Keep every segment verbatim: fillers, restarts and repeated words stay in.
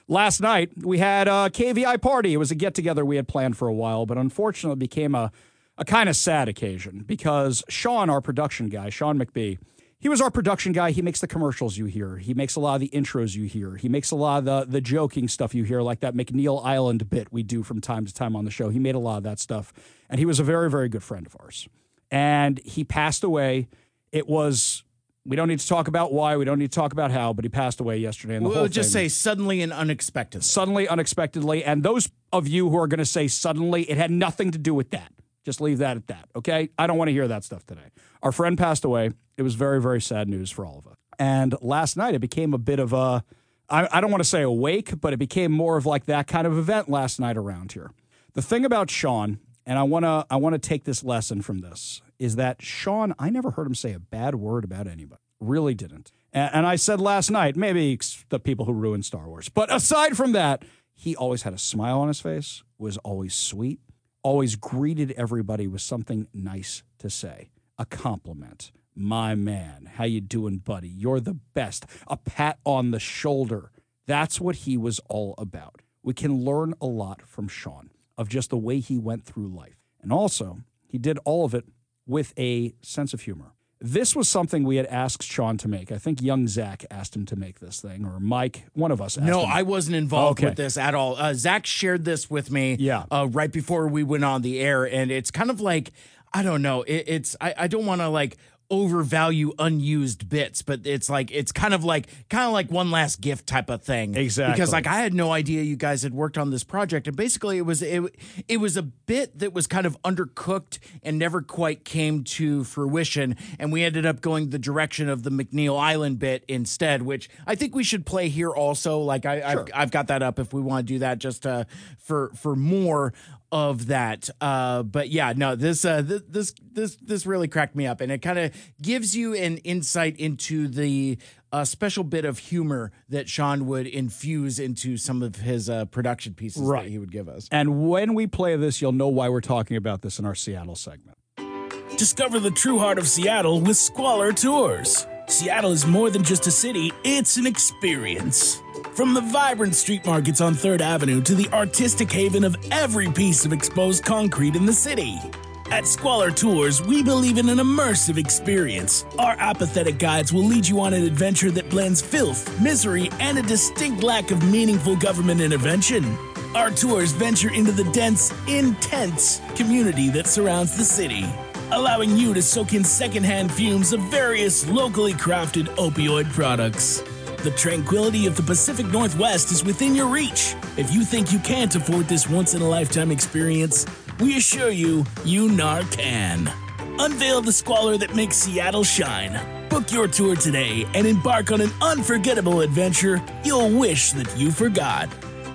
last night we had a K V I party. It was a get-together we had planned for a while, but unfortunately it became a, a kind of sad occasion because Sean, our production guy, Sean McBee, he was our production guy. He makes the commercials you hear. He makes a lot of the intros you hear. He makes a lot of the, the joking stuff you hear, like that McNeil Island bit we do from time to time on the show. He made a lot of that stuff, and he was a very, very good friend of ours. And he passed away. It was... We don't need to talk about why. We don't need to talk about how, but he passed away yesterday. And the we'll whole just thing, say suddenly and unexpectedly. Suddenly, unexpectedly. And those of you who are going to say suddenly, it had nothing to do with that. Just leave that at that, okay? I don't want to hear that stuff today. Our friend passed away. It was very, very sad news for all of us. And last night, it became a bit of a, I, I don't want to say a wake, but it became more of like that kind of event last night around here. The thing about Sean, and I want to I want to take this lesson from this, is that Sean, I never heard him say a bad word about anybody. Really didn't. And, and I said last night, maybe the people who ruined Star Wars. But aside from that, he always had a smile on his face, was always sweet, always greeted everybody with something nice to say. A compliment. My man, how you doing, buddy? You're the best. A pat on the shoulder. That's what he was all about. We can learn a lot from Sean of just the way he went through life. And also, he did all of it with a sense of humor. This was something we had asked Sean to make. I think young Zach asked him to make this thing, or Mike, one of us asked No, him. I wasn't involved Okay. with this at all. Uh, Zach shared this with me Yeah. uh, right before we went on the air, and it's kind of like, I don't know, it, it's, I, I don't want to like overvalue unused bits, but it's like, it's kind of like, kind of like one last gift type of thing. Exactly. Because like, I had no idea you guys had worked on this project, and basically it was, it, it was a bit that was kind of undercooked and never quite came to fruition, and we ended up going the direction of the McNeil Island bit instead, which I think we should play here also. Like, I, Sure. I've, I've got that up if we want to do that, just uh, for, for more of that. Uh, but yeah, no, this, uh, this, this, this, this really cracked me up, and it kind of gives you an insight into the uh, special bit of humor that Sean would infuse into some of his uh, production pieces Right. that he would give us. And when we play this, you'll know why we're talking about this in our Seattle segment. Discover the true heart of Seattle with Squalor Tours. Seattle is more than just a city, it's an experience. From the vibrant street markets on third Avenue to the artistic haven of every piece of exposed concrete in the city. At Squalor Tours, we believe in an immersive experience. Our apathetic guides will lead you on an adventure that blends filth, misery, and a distinct lack of meaningful government intervention. Our tours venture into the dense, intense community that surrounds the city, allowing you to soak in secondhand fumes of various locally crafted opioid products. The tranquility of the Pacific Northwest is within your reach. If you think you can't afford this once-in-a-lifetime experience, we assure you, you N A R can. Unveil the squalor that makes Seattle shine. Book your tour today and embark on an unforgettable adventure you'll wish that you forgot.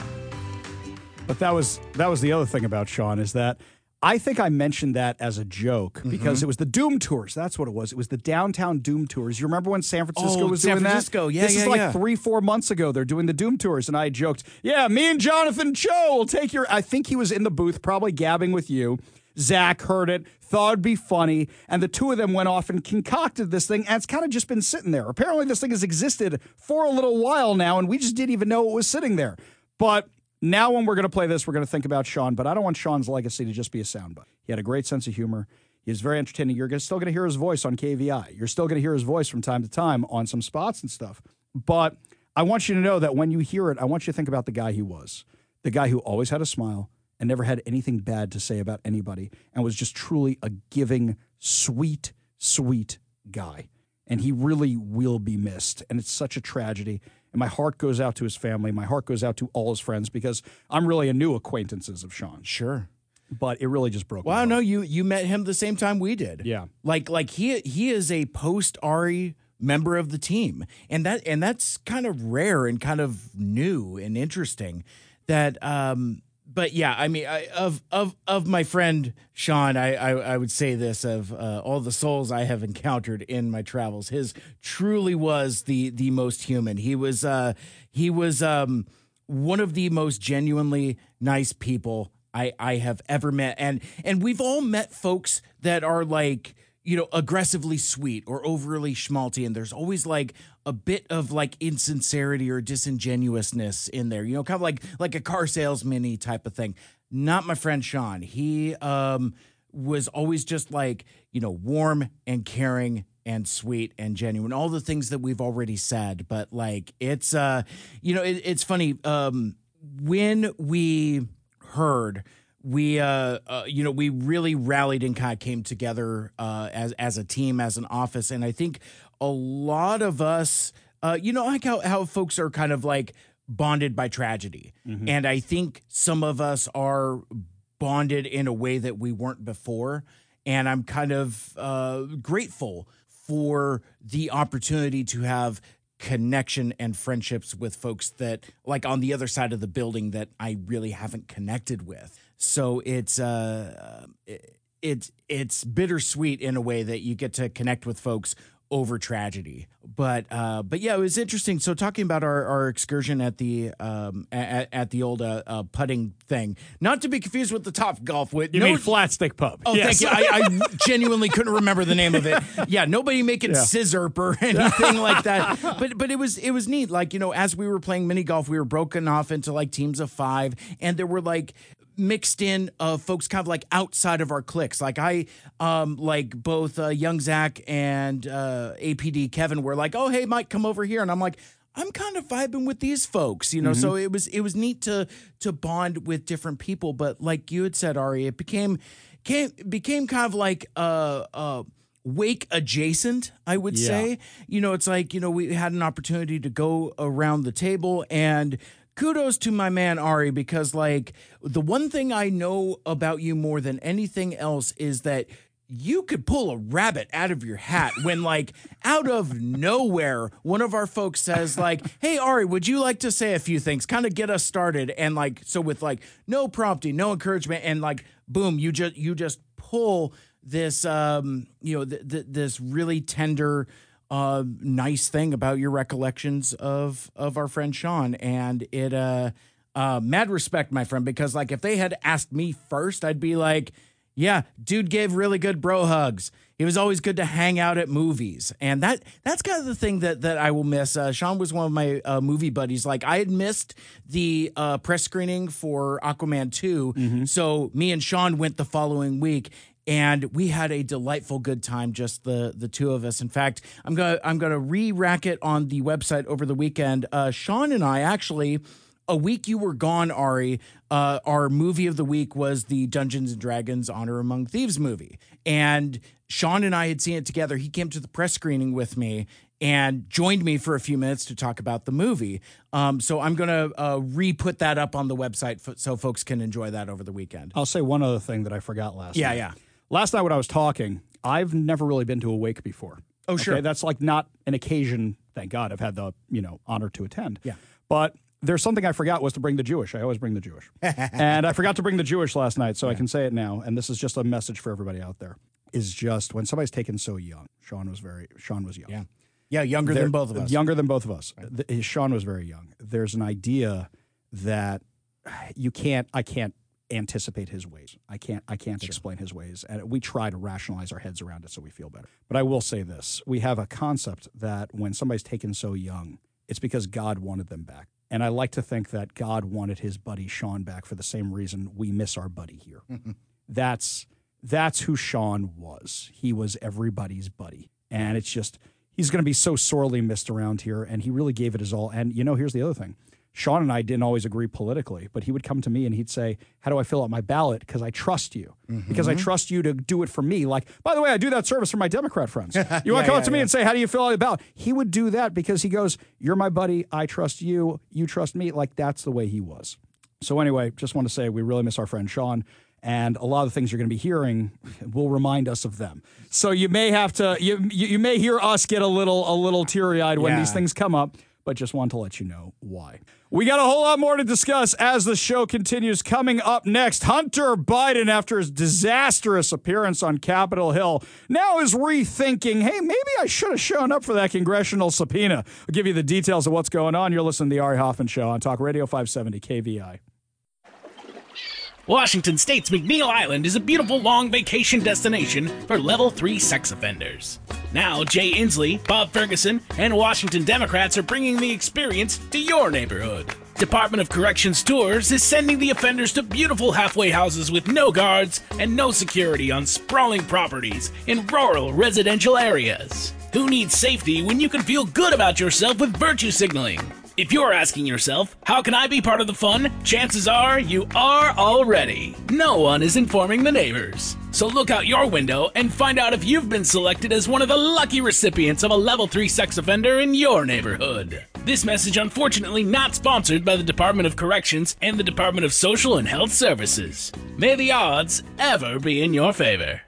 But that was that was the other thing about Sean, is that I think I mentioned that as a joke because Mm-hmm. it was the Doom Tours. That's what it was. It was the downtown Doom Tours. You remember when San Francisco Oh, was San doing Francisco. that? Yeah, This yeah, is like yeah. three, four months ago. They're doing the Doom Tours, and I joked, "Yeah, me and Jonathan Cho will take your." I think he was in the booth, probably gabbing with you. Zach heard it, thought it'd be funny, and the two of them went off and concocted this thing, and it's kind of just been sitting there. Apparently, this thing has existed for a little while now, and we just didn't even know it was sitting there. But now when we're going to play this, we're going to think about Sean, but I don't want Sean's legacy to just be a soundbite. He had a great sense of humor. He was very entertaining. You're still going to hear his voice on K V I. You're still going to hear his voice from time to time on some spots and stuff. But I want you to know that when you hear it, I want you to think about the guy he was. The guy who always had a smile and never had anything bad to say about anybody and was just truly a giving, sweet, sweet guy. And he really will be missed. And it's such a tragedy. And my heart goes out to his family. My heart goes out to all his friends because I'm really a new acquaintances of Sean. Sure. But it really just broke Well, my I heart. know you you met him the same time we did. Yeah. Like like he he is a post Ari member of the team. And that and that's kind of rare and kind of new and interesting. That um but yeah, I mean I, of of of my friend Sean, I I, I would say this of uh, all the souls I have encountered in my travels. His truly was the the most human. He was uh he was um one of the most genuinely nice people I, I have ever met. And and we've all met folks that are like, you know, aggressively sweet or overly schmaltzy. And there's always like a bit of like insincerity or disingenuousness in there, you know, kind of like like a car salesman-y type of thing. Not my friend Sean. He um, was always just like, you know, warm and caring and sweet and genuine, all the things that we've already said. But like, it's, uh, you know, it, it's funny. Um, when we heard, we, uh, uh, you know, we really rallied and kind of came together uh, as, as a team, as an office. And I think a lot of us, uh, you know, like how, how folks are kind of like bonded by tragedy. Mm-hmm. And I think some of us are bonded in a way that we weren't before. And I'm kind of uh, grateful for the opportunity to have connection and friendships with folks that, like, on the other side of the building that I really haven't connected with. So it's uh, it, it's it's bittersweet in a way that you get to connect with folks over tragedy. But uh, but yeah, it was interesting. So talking about our, our excursion at the um, at, at the old uh, uh, putting thing, not to be confused with the Top Golf. With you no, mean Flat Stick Pub? Oh, yes. Thank you. I, I genuinely couldn't remember the name of it. Yeah, nobody making yeah. scissor or anything like that. But but it was it was neat. Like, you know, as we were playing mini golf, we were broken off into like teams of five, and there were like mixed in uh, folks kind of like outside of our cliques. Like I, um, like both uh, young Zach and uh, A P D Kevin were like, oh, hey, Mike, come over here. And I'm like, I'm kind of vibing with these folks, you know? Mm-hmm. So it was, it was neat to, to bond with different people. But like you had said, Ari, it became, came, became kind of like, uh, uh, wake adjacent, I would yeah. say. You know, it's like, you know, we had an opportunity to go around the table, and kudos to my man Ari, because like the one thing I know about you more than anything else is that you could pull a rabbit out of your hat when like out of nowhere, one of our folks says like, hey, Ari, would you like to say a few things, kind of get us started? And like, so with like no prompting, no encouragement, and like, boom, you just, you just pull this, um, you know, th- th- this really tender, Uh, nice thing about your recollections of of our friend Sean. And it uh uh mad respect, my friend, because like if they had asked me first, I'd be like, yeah, dude gave really good bro hugs. He was always good to hang out at movies. And that that's kind of the thing that that I will miss. Uh, Sean was one of my uh, movie buddies. Like I had missed the uh, press screening for Aquaman two. Mm-hmm. So me and Sean went the following week, and we had a delightful good time, just the the two of us. In fact, I'm gonna I'm gonna re-rack it on the website over the weekend. Uh, Sean and I actually, a week you were gone, Ari, uh, our movie of the week was the Dungeons and Dragons Honor Among Thieves movie, and Sean and I had seen it together. He came to the press screening with me and joined me for a few minutes to talk about the movie. Um, so I'm going to uh, re-put that up on the website f- so folks can enjoy that over the weekend. I'll say one other thing that I forgot last yeah, night. Yeah, yeah. Last night when I was talking, I've never really been to a wake before. Oh, sure. Okay? That's like not an occasion, thank God, I've had the, you know, honor to attend. Yeah. But there's something I forgot was to bring the Jewish. I always bring the Jewish. And I forgot to bring the Jewish last night, so yeah. I can say it now. And this is just a message for everybody out there. Is just when somebody's taken so young. Sean was very, Sean was young. Yeah. Yeah, younger They're, than both of us. Younger than both of us. Right. The, Sean was very young. There's an idea that you can't, I can't anticipate his ways. I can't, I can't sure. explain his ways. And we try to rationalize our heads around it so we feel better. But I will say this. We have a concept that when somebody's taken so young, it's because God wanted them back. And I like to think that God wanted his buddy Sean back for the same reason we miss our buddy here. Mm-hmm. That's, that's who Sean was. He was everybody's buddy. And it's just, he's going to be so sorely missed around here, and he really gave it his all. And, you know, here's the other thing. Sean and I didn't always agree politically, but he would come to me and he'd say, how do I fill out my ballot? Because I trust you. Mm-hmm. Because I trust you to do it for me. Like, by the way, I do that service for my Democrat friends. You want to yeah, come yeah, up to me yeah. and say, how do you fill out the ballot? He would do that because he goes, you're my buddy. I trust you. You trust me. Like, that's the way he was. So anyway, just want to say we really miss our friend Sean. And a lot of the things you're going to be hearing will remind us of them. So you may have to, you you, you may hear us get a little a little teary-eyed when yeah. these things come up, but just want to let you know why. We got a whole lot more to discuss as the show continues. Coming up next, Hunter Biden, after his disastrous appearance on Capitol Hill, now is rethinking, hey, maybe I should have shown up for that congressional subpoena. I'll give you the details of what's going on. You're listening to The Ari Hoffman Show on Talk Radio five seventy K V I. Washington State's McNeil Island is a beautiful long vacation destination for level three sex offenders. Now, Jay Inslee, Bob Ferguson, and Washington Democrats are bringing the experience to your neighborhood. Department of Corrections Tours is sending the offenders to beautiful halfway houses with no guards and no security on sprawling properties in rural residential areas. Who needs safety when you can feel good about yourself with virtue signaling? If you're asking yourself, how can I be part of the fun? Chances are you are already. No one is informing the neighbors. So look out your window and find out if you've been selected as one of the lucky recipients of a level three sex offender in your neighborhood. This message unfortunately not sponsored by the Department of Corrections and the Department of Social and Health Services. May the odds ever be in your favor.